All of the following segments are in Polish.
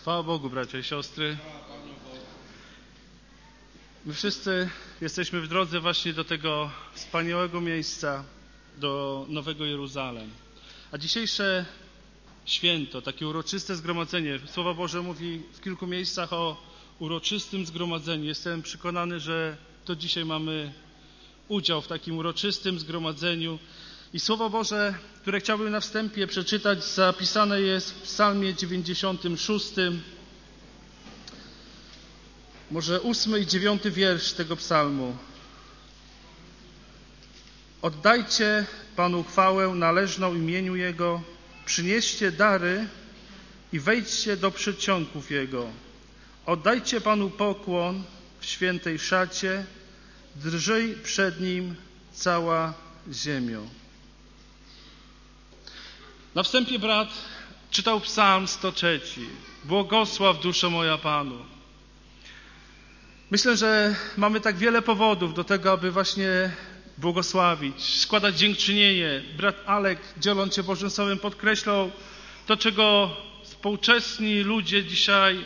Chwała Bogu, bracia i siostry. My wszyscy jesteśmy w drodze właśnie do tego wspaniałego miejsca, do Nowego Jeruzalem. A dzisiejsze święto, takie uroczyste zgromadzenie, Słowo Boże mówi w kilku miejscach o uroczystym zgromadzeniu. Jestem przekonany, że to dzisiaj mamy udział w takim uroczystym zgromadzeniu. I Słowo Boże, które chciałbym na wstępie przeczytać, zapisane jest w Psalmie 96, może 8 i 9 wiersz tego psalmu. Oddajcie Panu chwałę należną imieniu Jego, przynieście dary i wejdźcie do przedsionków Jego. Oddajcie Panu pokłon w świętej szacie, drżyj przed Nim cała ziemia. Na wstępie brat czytał psalm 103. Błogosław duszo moja Panu. Myślę, że mamy tak wiele powodów do tego, aby właśnie błogosławić, składać dziękczynienie. Brat Alek, dzieląc się Bożym Słowem, podkreślał to, czego współczesni ludzie dzisiaj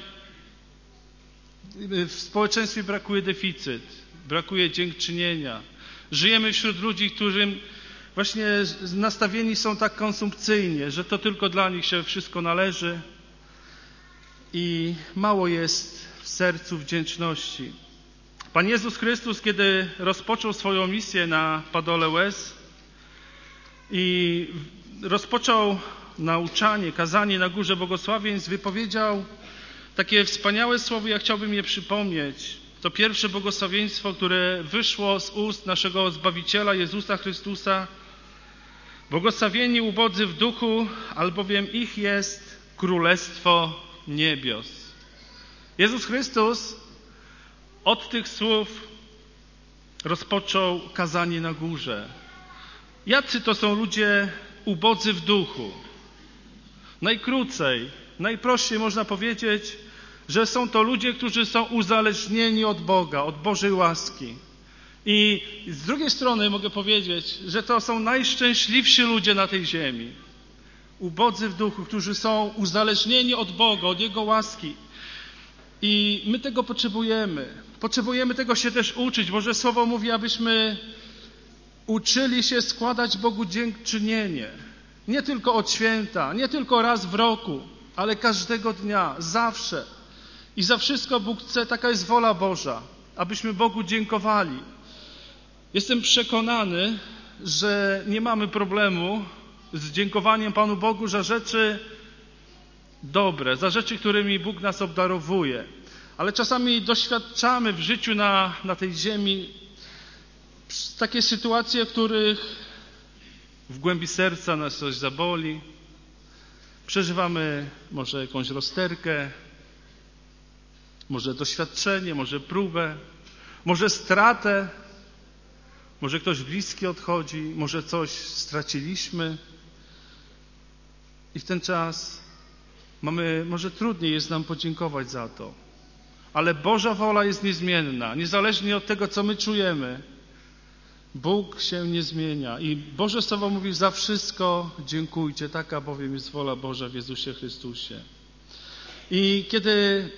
w społeczeństwie brakuje deficyt, brakuje dziękczynienia. Żyjemy wśród ludzi, którym właśnie nastawieni są tak konsumpcyjnie, że to tylko dla nich się wszystko należy i mało jest w sercu wdzięczności. Pan Jezus Chrystus, kiedy rozpoczął swoją misję na Padole Łez i rozpoczął nauczanie, kazanie na Górze Błogosławieństw, wypowiedział takie wspaniałe słowo, ja chciałbym je przypomnieć. To pierwsze błogosławieństwo, które wyszło z ust naszego Zbawiciela Jezusa Chrystusa. Błogosławieni ubodzy w duchu, albowiem ich jest Królestwo Niebios. Jezus Chrystus od tych słów rozpoczął kazanie na górze. Jacy to są ludzie ubodzy w duchu? Najkrócej, najprościej można powiedzieć, że są to ludzie, którzy są uzależnieni od Boga, od Bożej łaski. I z drugiej strony mogę powiedzieć, że to są najszczęśliwsi ludzie na tej ziemi. Ubodzy w duchu, którzy są uzależnieni od Boga, od Jego łaski. I my tego potrzebujemy. Potrzebujemy tego się też uczyć. Boże Słowo mówi, abyśmy uczyli się składać Bogu dziękczynienie. Nie tylko od święta, nie tylko raz w roku, ale każdego dnia, zawsze. I za wszystko Bóg chce, taka jest wola Boża, abyśmy Bogu dziękowali. Jestem przekonany, że nie mamy problemu z dziękowaniem Panu Bogu za rzeczy dobre, za rzeczy, którymi Bóg nas obdarowuje. Ale czasami doświadczamy w życiu na tej ziemi takie sytuacje, w których w głębi serca nas coś zaboli. Przeżywamy może jakąś rozterkę, może doświadczenie, może próbę, może stratę, może ktoś bliski odchodzi, może coś straciliśmy. I w ten czas może trudniej jest nam podziękować za to. Ale Boża wola jest niezmienna. Niezależnie od tego, co my czujemy, Bóg się nie zmienia. I Boże Słowo mówi, za wszystko dziękujcie. Taka bowiem jest wola Boża w Jezusie Chrystusie. I kiedy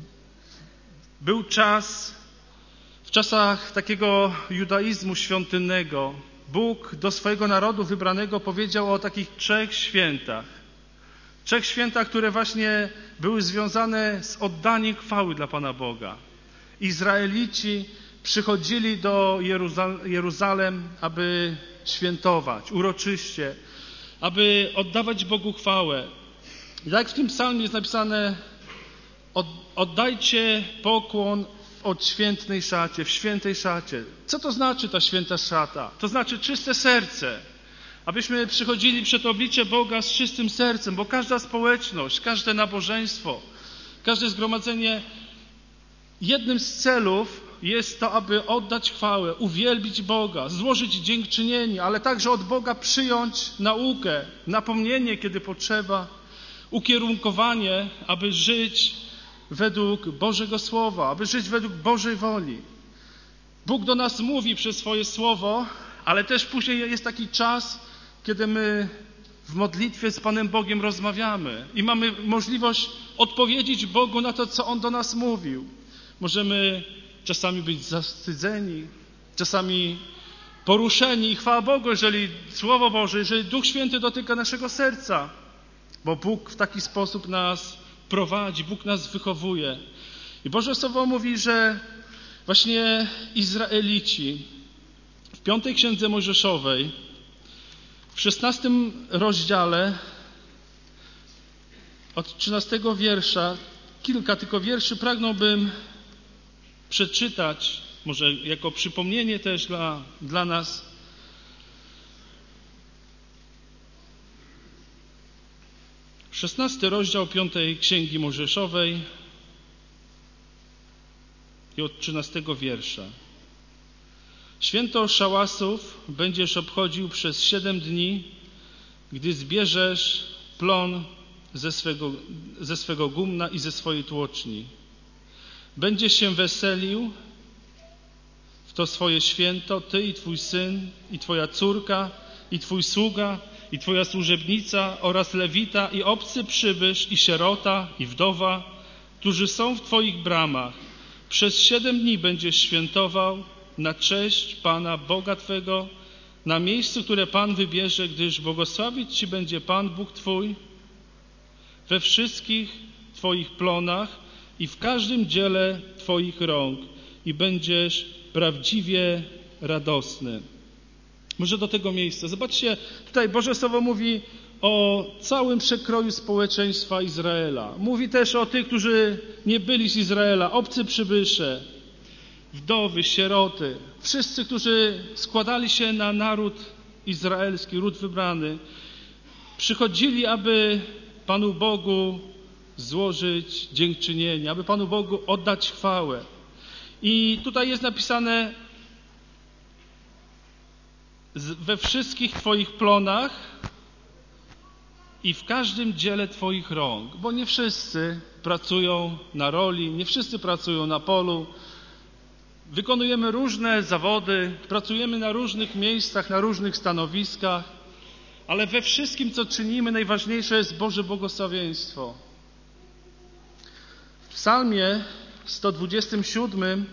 był czas, w czasach takiego judaizmu świątynnego, Bóg do swojego narodu wybranego powiedział o takich 3 świętach. 3 świętach, które właśnie były związane z oddaniem chwały dla Pana Boga. Izraelici przychodzili do Jeruzalem, aby świętować uroczyście, aby oddawać Bogu chwałę. I tak w tym psalmie jest napisane: oddajcie pokłon od świętej szacie, w świętej szacie. Co to znaczy ta święta szata? To znaczy czyste serce. Abyśmy przychodzili przed oblicze Boga z czystym sercem, bo każda społeczność, każde nabożeństwo, każde zgromadzenie, jednym z celów jest to, aby oddać chwałę, uwielbić Boga, złożyć dziękczynienie, ale także od Boga przyjąć naukę, napomnienie, kiedy potrzeba, ukierunkowanie, aby żyć według Bożego Słowa, aby żyć według Bożej woli. Bóg do nas mówi przez swoje Słowo, ale też później jest taki czas, kiedy my w modlitwie z Panem Bogiem rozmawiamy i mamy możliwość odpowiedzieć Bogu na to, co On do nas mówił. Możemy czasami być zawstydzeni, czasami poruszeni i chwała Bogu, jeżeli Słowo Boże, jeżeli Duch Święty dotyka naszego serca, bo Bóg w taki sposób nas prowadzi, Bóg nas wychowuje. I Boże Słowo mówi, że właśnie Izraelici w 5 Księdze Mojżeszowej, w 16 rozdziale, od 13 wiersza, kilka tylko wierszy pragnąłbym przeczytać, może jako przypomnienie też dla nas. W 16 rozdział 5 Księgi Mojżeszowej i od 13 wiersza. Święto szałasów będziesz obchodził przez 7 dni, gdy zbierzesz plon ze swego gumna i ze swojej tłoczni. Będziesz się weselił w to swoje święto, ty i twój syn, i twoja córka, i twój sługa, i twoja służebnica oraz lewita, i obcy przybysz, i sierota, i wdowa, którzy są w twoich bramach. Przez 7 dni będziesz świętował na cześć Pana Boga twego, na miejscu, które Pan wybierze, gdyż błogosławić ci będzie Pan Bóg twój we wszystkich twoich plonach i w każdym dziele twoich rąk i będziesz prawdziwie radosny. Może do tego miejsca. Zobaczcie, tutaj Boże Słowo mówi o całym przekroju społeczeństwa Izraela. Mówi też o tych, którzy nie byli z Izraela, obcy przybysze, wdowy, sieroty. Wszyscy, którzy składali się na naród izraelski, ród wybrany, przychodzili, aby Panu Bogu złożyć dziękczynienie, aby Panu Bogu oddać chwałę. I tutaj jest napisane we wszystkich twoich plonach i w każdym dziele twoich rąk, bo nie wszyscy pracują na roli, nie wszyscy pracują na polu. Wykonujemy różne zawody, pracujemy na różnych miejscach, na różnych stanowiskach, ale we wszystkim, co czynimy, najważniejsze jest Boże błogosławieństwo. W Psalmie 127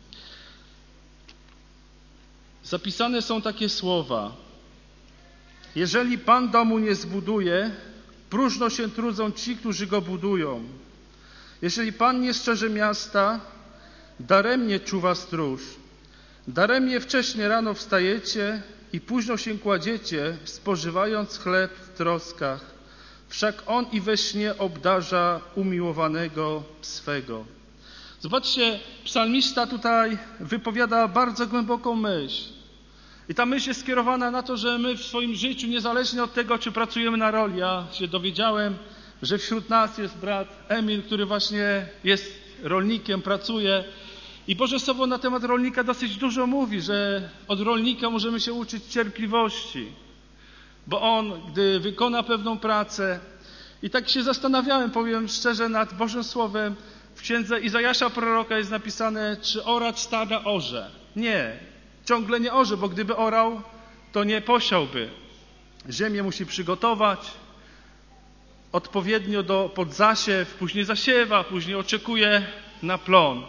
zapisane są takie słowa: jeżeli Pan domu nie zbuduje, próżno się trudzą ci, którzy go budują. Jeżeli Pan nie strzeże miasta, daremnie czuwa stróż. Daremnie wcześnie rano wstajecie i późno się kładziecie, spożywając chleb w troskach. Wszak On i we śnie obdarza umiłowanego swego. Zobaczcie, psalmista tutaj wypowiada bardzo głęboką myśl. I ta myśl jest skierowana na to, że my w swoim życiu, niezależnie od tego, czy pracujemy na roli, ja się dowiedziałem, że wśród nas jest brat Emil, który właśnie jest rolnikiem, pracuje. I Boże Słowo na temat rolnika dosyć dużo mówi, że od rolnika możemy się uczyć cierpliwości, bo on, gdy wykona pewną pracę, i tak się zastanawiałem, powiem szczerze, nad Bożym Słowem. W księdze Izajasza proroka jest napisane, czy oracz stada orze. Nie, ciągle nie orze, bo gdyby orał, to nie posiałby. Ziemię musi przygotować odpowiednio pod zasiew, później zasiewa, później oczekuje na plon.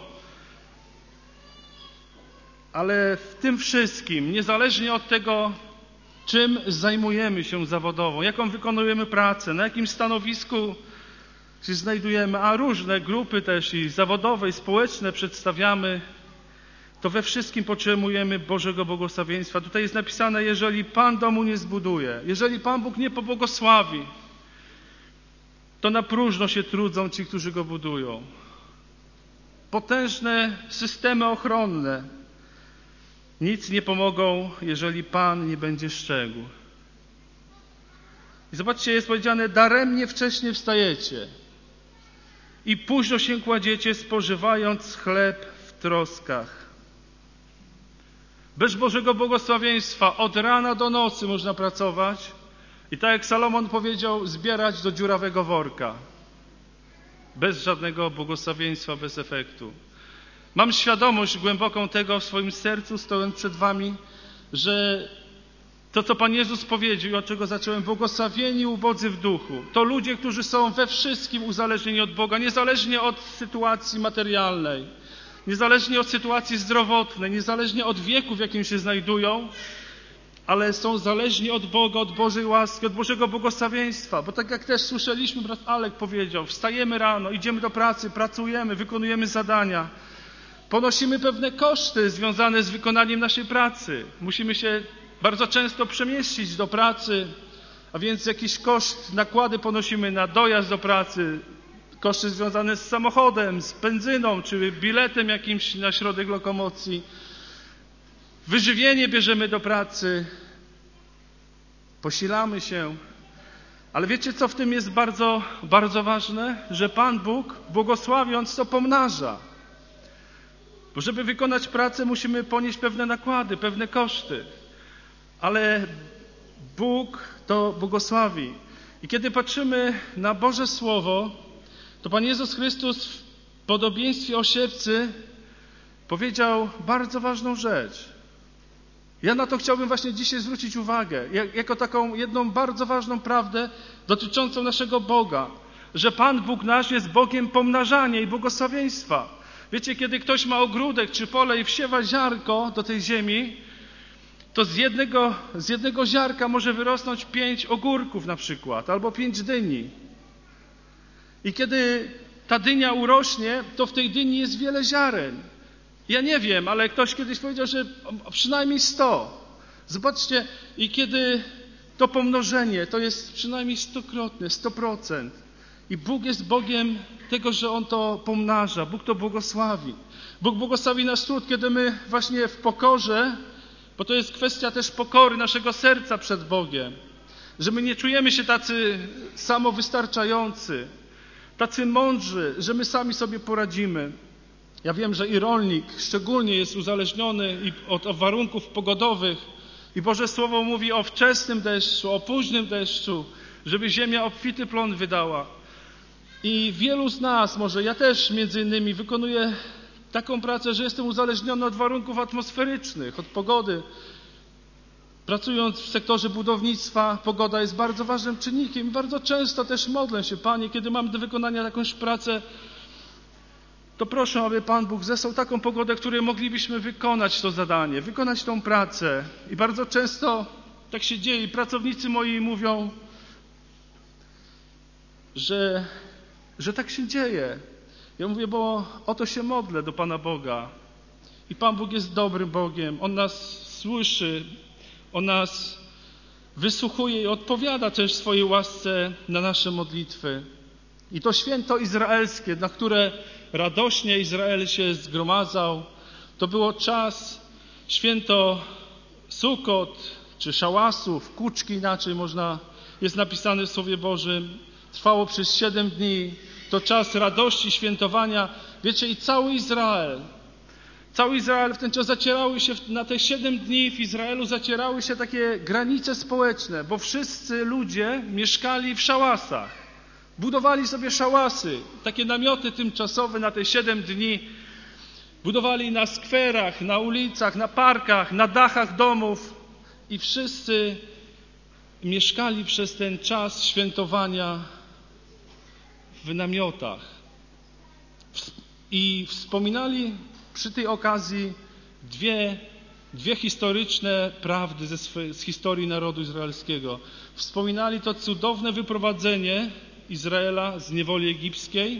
Ale w tym wszystkim, niezależnie od tego, czym zajmujemy się zawodowo, jaką wykonujemy pracę, na jakim stanowisku się znajdujemy, a różne grupy też i zawodowe, i społeczne przedstawiamy, to we wszystkim potrzebujemy Bożego błogosławieństwa. Tutaj jest napisane, jeżeli Pan domu nie zbuduje, jeżeli Pan Bóg nie pobłogosławi, to na próżno się trudzą ci, którzy go budują. Potężne systemy ochronne nic nie pomogą, jeżeli Pan nie będzie strzegł. I zobaczcie, jest powiedziane, daremnie wcześnie wstajecie i późno się kładziecie, spożywając chleb w troskach. Bez Bożego błogosławieństwa od rana do nocy można pracować i tak jak Salomon powiedział, zbierać do dziurawego worka. Bez żadnego błogosławieństwa, bez efektu. Mam świadomość głęboką tego w swoim sercu, stojąc przed wami, że To, co Pan Jezus powiedział i od czego zacząłem, błogosławieni ubodzy w duchu. To ludzie, którzy są we wszystkim uzależnieni od Boga, niezależnie od sytuacji materialnej, niezależnie od sytuacji zdrowotnej, niezależnie od wieku, w jakim się znajdują, ale są zależni od Boga, od Bożej łaski, od Bożego błogosławieństwa. Bo tak jak też słyszeliśmy, brat Alek powiedział, wstajemy rano, idziemy do pracy, pracujemy, wykonujemy zadania. Ponosimy pewne koszty związane z wykonaniem naszej pracy. Musimy się bardzo często przemieścić do pracy, a więc jakiś koszt, nakłady ponosimy na dojazd do pracy, koszty związane z samochodem, z benzyną, czy biletem jakimś na środek lokomocji. Wyżywienie bierzemy do pracy, posilamy się. Ale wiecie, co w tym jest bardzo, bardzo ważne? Że Pan Bóg, błogosławiąc, to pomnaża. Bo żeby wykonać pracę, musimy ponieść pewne nakłady, pewne koszty. Ale Bóg to błogosławi. I kiedy patrzymy na Boże Słowo, to Pan Jezus Chrystus w podobieństwie o siewcy powiedział bardzo ważną rzecz. Ja na to chciałbym właśnie dzisiaj zwrócić uwagę, jako taką jedną bardzo ważną prawdę dotyczącą naszego Boga, że Pan Bóg nasz jest Bogiem pomnażania i błogosławieństwa. Wiecie, kiedy ktoś ma ogródek czy pole i wsiewa ziarko do tej ziemi, to z jednego ziarka może wyrosnąć 5 ogórków na przykład, albo 5 dyni. I kiedy ta dynia urośnie, to w tej dyni jest wiele ziaren. Ja nie wiem, ale ktoś kiedyś powiedział, że przynajmniej 100. Zobaczcie, i kiedy to pomnożenie, to jest przynajmniej 100-krotne, 100%. I Bóg jest Bogiem tego, że On to pomnaża. Bóg to błogosławi. Bóg błogosławi nasz trud, kiedy my właśnie w pokorze, bo to jest kwestia też pokory naszego serca przed Bogiem, że my nie czujemy się tacy samowystarczający, tacy mądrzy, że my sami sobie poradzimy. Ja wiem, że i rolnik szczególnie jest uzależniony od warunków pogodowych i Boże Słowo mówi o wczesnym deszczu, o późnym deszczu, żeby ziemia obfity plon wydała. I wielu z nas, może ja też między innymi, wykonuję taką pracę, że jestem uzależniony od warunków atmosferycznych, od pogody. Pracując w sektorze budownictwa, pogoda jest bardzo ważnym czynnikiem. Bardzo często też modlę się, Panie, kiedy mam do wykonania jakąś pracę, to proszę, aby Pan Bóg zesłał taką pogodę, w której moglibyśmy wykonać to zadanie, wykonać tą pracę. I bardzo często tak się dzieje. Pracownicy moi mówią, że tak się dzieje. Ja mówię, bo o to się modlę do Pana Boga. I Pan Bóg jest dobrym Bogiem. On nas słyszy, On nas wysłuchuje i odpowiada też w swojej łasce na nasze modlitwy. I to święto izraelskie, na które radośnie Izrael się zgromadzał, to było czas, święto Sukot, czy Szałasów, Kuczki inaczej jest napisane w Słowie Bożym. Trwało przez 7 dni. To czas radości, świętowania. Wiecie, i cały Izrael w ten czas zacierały się, na te 7 dni w Izraelu zacierały się takie granice społeczne, bo wszyscy ludzie mieszkali w szałasach. Budowali sobie szałasy, takie namioty tymczasowe na te 7 dni. Budowali na skwerach, na ulicach, na parkach, na dachach domów i wszyscy mieszkali przez ten czas świętowania w namiotach. I wspominali przy tej okazji dwie historyczne prawdy z historii narodu izraelskiego. Wspominali to cudowne wyprowadzenie Izraela z niewoli egipskiej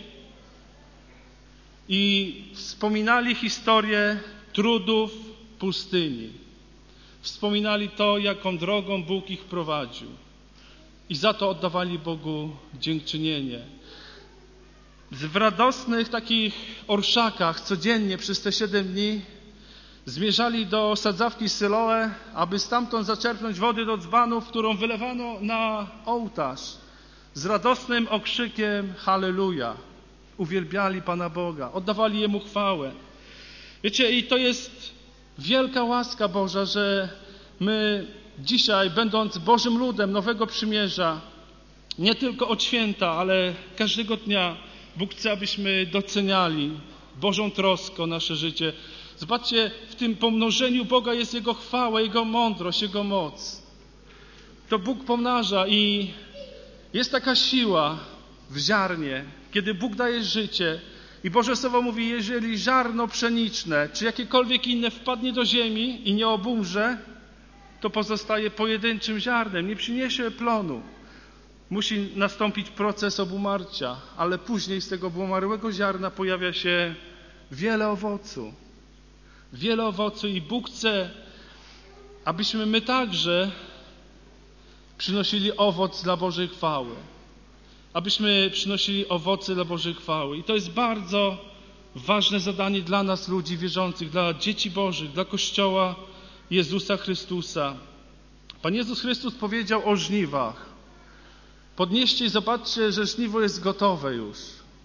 i wspominali historię trudów pustyni. Wspominali to, jaką drogą Bóg ich prowadził. I za to oddawali Bogu dziękczynienie. W radosnych takich orszakach codziennie przez te 7 dni zmierzali do sadzawki Syloe, aby stamtąd zaczerpnąć wody do dzbanów, którą wylewano na ołtarz. Z radosnym okrzykiem Halleluja. Uwielbiali Pana Boga, oddawali Jemu chwałę. Wiecie, i to jest wielka łaska Boża, że my dzisiaj, będąc Bożym ludem Nowego Przymierza, nie tylko od święta, ale każdego dnia Bóg chce, abyśmy doceniali Bożą troskę o nasze życie. Zobaczcie, w tym pomnożeniu Boga jest Jego chwała, Jego mądrość, Jego moc. to Bóg pomnaża i jest taka siła w ziarnie, kiedy Bóg daje życie. I Boże Słowo mówi, jeżeli ziarno pszeniczne, czy jakiekolwiek inne wpadnie do ziemi i nie obumrze, to pozostaje pojedynczym ziarnem, nie przyniesie plonu. Musi nastąpić proces obumarcia, ale później z tego obumarłego ziarna pojawia się wiele owocu. Wiele owocu i Bóg chce, abyśmy my także przynosili owoc dla Bożej chwały. Abyśmy przynosili owoce dla Bożej chwały. I to jest bardzo ważne zadanie dla nas, ludzi wierzących, dla dzieci Bożych, dla Kościoła Jezusa Chrystusa. Pan Jezus Chrystus powiedział o żniwach. Podnieście i zobaczcie, że żniwo jest gotowe już.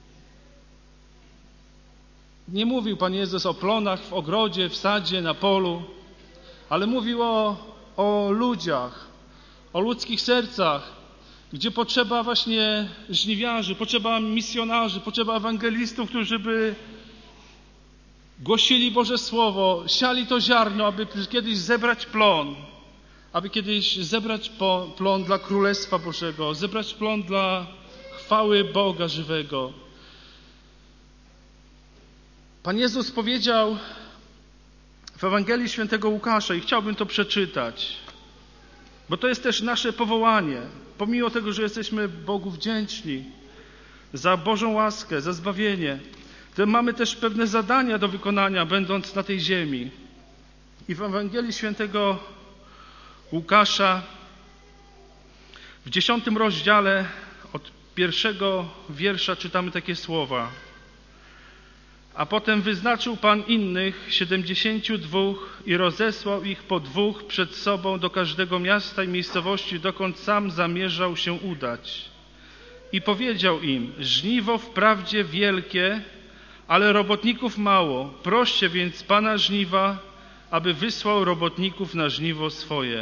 Nie mówił Pan Jezus o plonach w ogrodzie, w sadzie, na polu, ale mówił o ludziach, o ludzkich sercach, gdzie potrzeba właśnie żniwiarzy, potrzeba misjonarzy, potrzeba ewangelistów, którzy by głosili Boże Słowo, siali to ziarno, aby kiedyś zebrać plon, aby kiedyś zebrać plon dla Królestwa Bożego, zebrać plon dla chwały Boga żywego. Pan Jezus powiedział w Ewangelii Świętego Łukasza i chciałbym to przeczytać, bo to jest też nasze powołanie. Pomimo tego, że jesteśmy Bogu wdzięczni za Bożą łaskę, za zbawienie, to mamy też pewne zadania do wykonania, będąc na tej ziemi. I w Ewangelii Świętego Łukasza w 10 rozdziale od 1 wiersza czytamy takie słowa. A potem wyznaczył Pan innych 72 i rozesłał ich po 2 przed sobą do każdego miasta i miejscowości, dokąd sam zamierzał się udać. I powiedział im, żniwo wprawdzie wielkie, ale robotników mało. Proście więc Pana żniwa, aby wysłał robotników na żniwo swoje.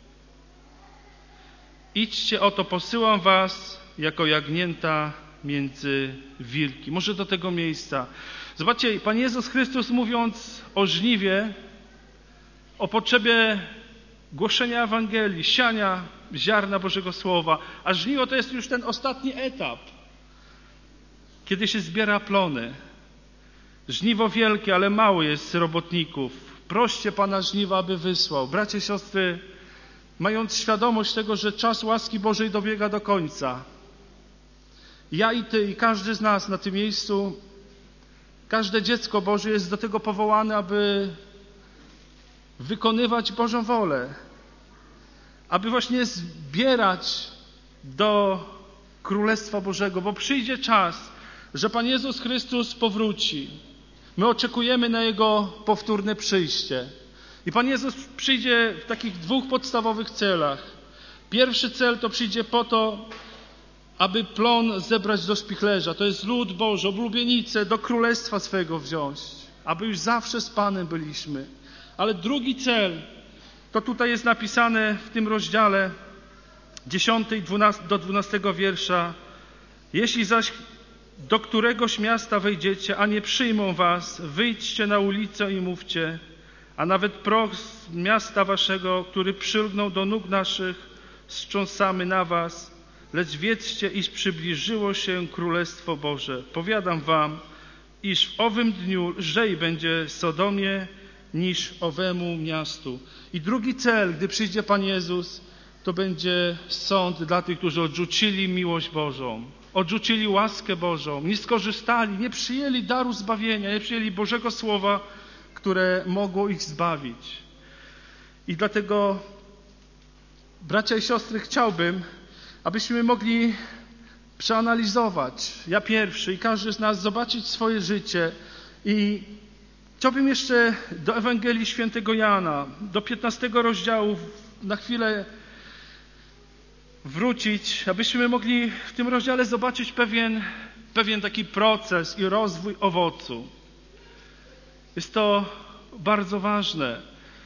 Idźcie, oto posyłam was jako jagnięta między wilki. Może do tego miejsca. Zobaczcie, Pan Jezus Chrystus, mówiąc o żniwie, o potrzebie głoszenia Ewangelii, siania ziarna Bożego Słowa, a żniwo to jest już ten ostatni etap, kiedy się zbiera plony. Żniwo wielkie, ale mało jest robotników. Proście Pana żniwa, aby wysłał. Bracia, siostry, mając świadomość tego, że czas łaski Bożej dobiega do końca, ja i Ty, i każdy z nas na tym miejscu, każde dziecko Boże jest do tego powołane, aby wykonywać Bożą wolę, aby właśnie zbierać do Królestwa Bożego, bo przyjdzie czas, że Pan Jezus Chrystus powróci. My oczekujemy na Jego powtórne przyjście. I Pan Jezus przyjdzie w takich 2 podstawowych celach. Pierwszy cel to przyjdzie po to, aby plon zebrać do spichlerza. To jest lud Boży, oblubienicę do Królestwa swego wziąć. Aby już zawsze z Panem byliśmy. Ale drugi cel, to tutaj jest napisane w tym rozdziale 10 do 12 wiersza. Jeśli zaś do któregoś miasta wejdziecie, a nie przyjmą was, wyjdźcie na ulicę i mówcie, a nawet proch z miasta waszego, który przylgnął do nóg naszych, strząsamy na was, lecz wiedzcie, iż przybliżyło się Królestwo Boże. Powiadam wam, iż w owym dniu lżej będzie Sodomie niż owemu miastu. I drugi cel, gdy przyjdzie Pan Jezus, to będzie sąd dla tych, którzy odrzucili miłość Bożą, odrzucili łaskę Bożą, nie skorzystali, nie przyjęli daru zbawienia, nie przyjęli Bożego Słowa, które mogło ich zbawić. I dlatego, bracia i siostry, chciałbym, abyśmy mogli przeanalizować, ja pierwszy i każdy z nas, zobaczyć swoje życie. I chciałbym jeszcze do Ewangelii Świętego Jana, do 15 rozdziału na chwilę wrócić, abyśmy mogli w tym rozdziale zobaczyć pewien taki proces i rozwój owocu. Jest to bardzo ważne.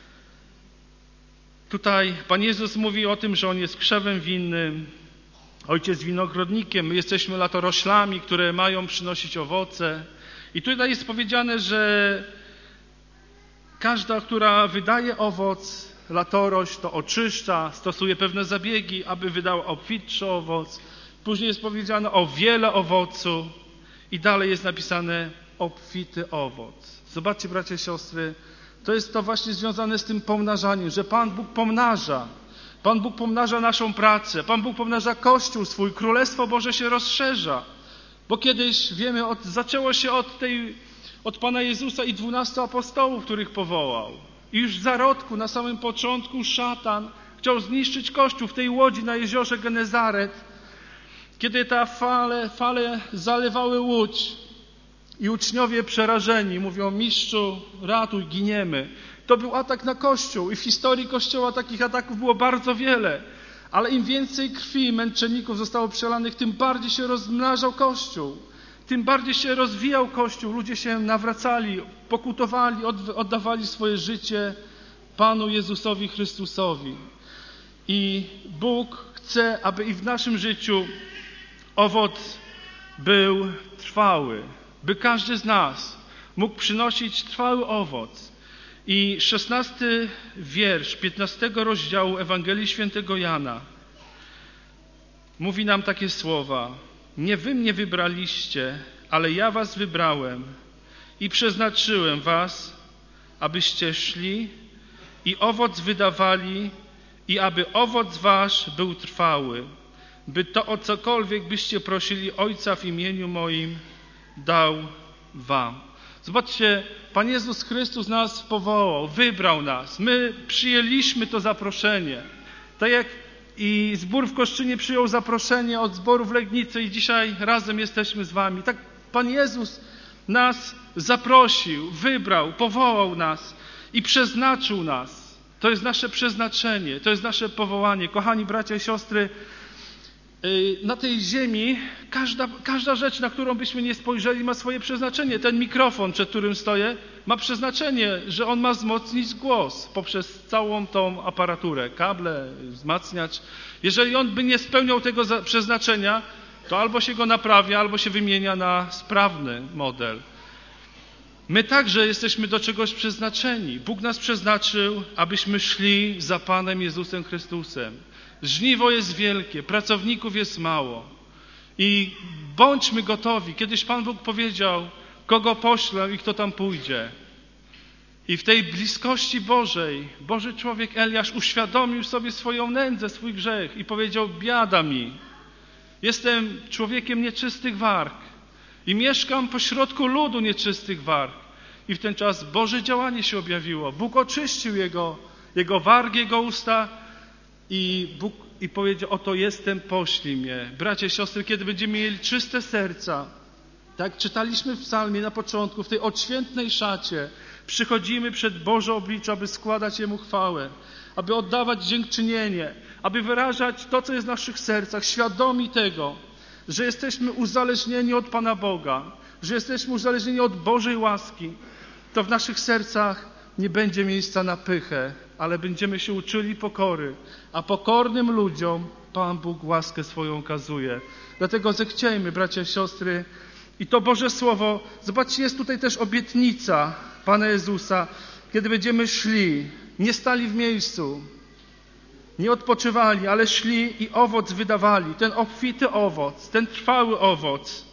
Tutaj Pan Jezus mówi o tym, że On jest krzewem winnym, Ojciec winogrodnikiem, my jesteśmy latoroślami, które mają przynosić owoce. I tutaj jest powiedziane, że każda, która wydaje owoc, latorość, to oczyszcza, stosuje pewne zabiegi, aby wydał obfitszy owoc. Później jest powiedziane o wiele owocu i dalej jest napisane obfity owoc. Zobaczcie, bracia i siostry, to jest to właśnie związane z tym pomnażaniem, że Pan Bóg pomnaża. Pan Bóg pomnaża naszą pracę, Pan Bóg pomnaża Kościół swój, Królestwo Boże się rozszerza. Bo kiedyś, wiemy, zaczęło się od Pana Jezusa i 12 apostołów, których powołał. I już w zarodku, na samym początku, szatan chciał zniszczyć Kościół w tej łodzi na jeziorze Genezaret. Kiedy te fale zalewały łódź i uczniowie przerażeni mówią: mistrzu, ratuj, giniemy. To był atak na Kościół i w historii Kościoła takich ataków było bardzo wiele. Ale im więcej krwi męczenników zostało przelanych, tym bardziej się rozmnażał Kościół. Tym bardziej się rozwijał Kościół. Ludzie się nawracali, pokutowali, oddawali swoje życie Panu Jezusowi Chrystusowi. I Bóg chce, aby i w naszym życiu owoc był trwały. By każdy z nas mógł przynosić trwały owoc. I 16 wiersz 15 rozdziału Ewangelii Świętego Jana mówi nam takie słowa: nie wy mnie wybraliście, ale ja was wybrałem i przeznaczyłem was, abyście szli i owoc wydawali i aby owoc wasz był trwały, by to o cokolwiek byście prosili Ojca w imieniu moim dał wam. Zobaczcie, Pan Jezus Chrystus nas powołał, wybrał nas. My przyjęliśmy to zaproszenie. Tak jak i zbór w Koszczynie przyjął zaproszenie od zboru w Legnicy i dzisiaj razem jesteśmy z wami. Tak Pan Jezus nas zaprosił, wybrał, powołał nas i przeznaczył nas. To jest nasze przeznaczenie, to jest nasze powołanie. Kochani bracia i siostry, na tej ziemi każda rzecz, na którą byśmy nie spojrzeli, ma swoje przeznaczenie. Ten mikrofon, przed którym stoję, ma przeznaczenie, że on ma wzmocnić głos poprzez całą tą aparaturę, kable, wzmacniacz. Jeżeli on by nie spełniał tego przeznaczenia, to albo się go naprawia, albo się wymienia na sprawny model. My także jesteśmy do czegoś przeznaczeni. Bóg nas przeznaczył, abyśmy szli za Panem Jezusem Chrystusem. Żniwo jest wielkie, pracowników jest mało. I bądźmy gotowi. Kiedyś Pan Bóg powiedział, kogo poślę i kto tam pójdzie. I w tej bliskości Bożej, Boży człowiek Eliasz uświadomił sobie swoją nędzę, swój grzech i powiedział: biada mi. Jestem człowiekiem nieczystych warg i mieszkam pośrodku ludu nieczystych warg. I w ten czas Boże działanie się objawiło. Bóg oczyścił jego wargi, jego usta i powiedział: oto jestem, poślij mnie. Bracia i siostry, kiedy będziemy mieli czyste serca, tak czytaliśmy w psalmie na początku, w tej odświętnej szacie, przychodzimy przed Boże oblicze, aby składać Jemu chwałę, aby oddawać dziękczynienie, aby wyrażać to, co jest w naszych sercach, świadomi tego, że jesteśmy uzależnieni od Pana Boga, że jesteśmy uzależnieni od Bożej łaski, to w naszych sercach nie będzie miejsca na pychę, ale będziemy się uczyli pokory, a pokornym ludziom Pan Bóg łaskę swoją okazuje. Dlatego zechciejmy, bracia i siostry, i to Boże Słowo, zobaczcie, jest tutaj też obietnica Pana Jezusa, kiedy będziemy szli, nie stali w miejscu, nie odpoczywali, ale szli i owoc wydawali, ten obfity owoc, ten trwały owoc.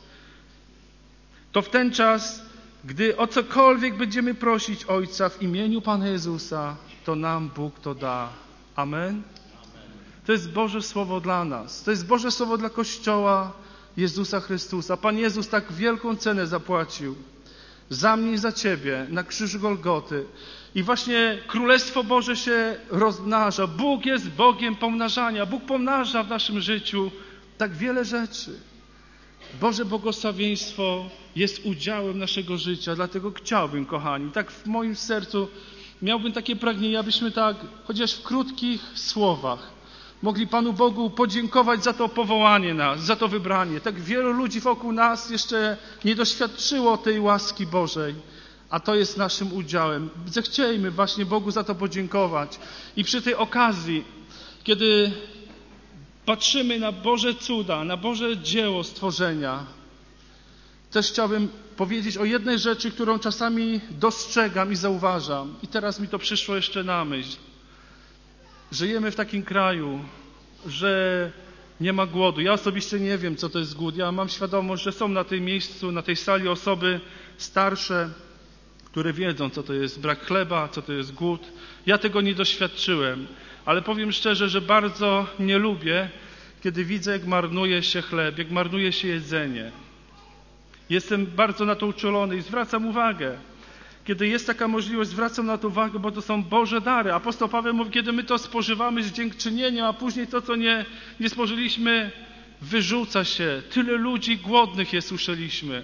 To w ten czas, gdy o cokolwiek będziemy prosić Ojca w imieniu Pana Jezusa, to nam Bóg to da. Amen? To jest Boże Słowo dla nas. To jest Boże Słowo dla Kościoła Jezusa Chrystusa. Pan Jezus tak wielką cenę zapłacił za mnie i za ciebie na krzyżu Golgoty. I właśnie Królestwo Boże się rozmnaża. Bóg jest Bogiem pomnażania. Bóg pomnaża w naszym życiu tak wiele rzeczy. Boże błogosławieństwo jest udziałem naszego życia. Dlatego chciałbym, kochani, tak w moim sercu miałbym takie pragnienie, abyśmy tak, chociaż w krótkich słowach, mogli Panu Bogu podziękować za to powołanie nas, za to wybranie. Tak wielu ludzi wokół nas jeszcze nie doświadczyło tej łaski Bożej, a to jest naszym udziałem. Zechciejmy właśnie Bogu za to podziękować. I przy tej okazji, kiedy patrzymy na Boże cuda, na Boże dzieło stworzenia, też chciałbym powiedzieć o jednej rzeczy, którą czasami dostrzegam i zauważam. I teraz mi to przyszło jeszcze na myśl. żyjemy w takim kraju, że nie ma głodu. Ja osobiście nie wiem, co to jest głód. Ja mam świadomość, że są na tym miejscu, na tej sali osoby starsze, które wiedzą, co to jest brak chleba, co to jest głód. Ja tego nie doświadczyłem, ale powiem szczerze, że bardzo nie lubię, kiedy widzę, jak marnuje się chleb, jak marnuje się jedzenie. Jestem bardzo na to uczulony i zwracam uwagę. Kiedy jest taka możliwość, zwracam na to uwagę, bo to są Boże dary. Apostoł Paweł mówi, kiedy my to spożywamy z dziękczynieniem, a później to, co nie spożyliśmy, wyrzuca się. Tyle ludzi głodnych jest, słyszeliśmy.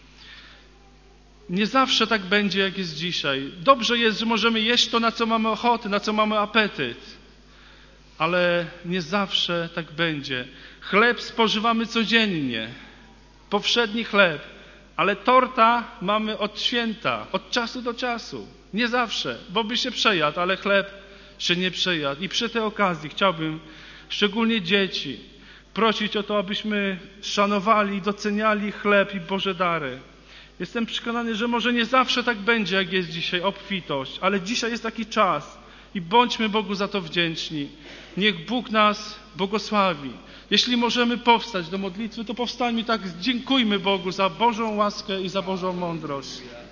Nie zawsze tak będzie, jak jest dzisiaj. Dobrze jest, że możemy jeść to, na co mamy ochotę, na co mamy apetyt. Ale nie zawsze tak będzie. Chleb spożywamy codziennie. Powszedni chleb. Ale torta mamy od święta, od czasu do czasu. Nie zawsze, bo by się przejadł, ale chleb się nie przejadł. I przy tej okazji chciałbym, szczególnie dzieci, prosić o to, abyśmy szanowali i doceniali chleb i Boże dary. Jestem przekonany, że może nie zawsze tak będzie, jak jest dzisiaj, obfitość, ale dzisiaj jest taki czas i bądźmy Bogu za to wdzięczni. Niech Bóg nas błogosławi. Jeśli możemy powstać do modlitwy, to powstańmy tak, dziękujmy Bogu za Bożą łaskę i za Bożą mądrość.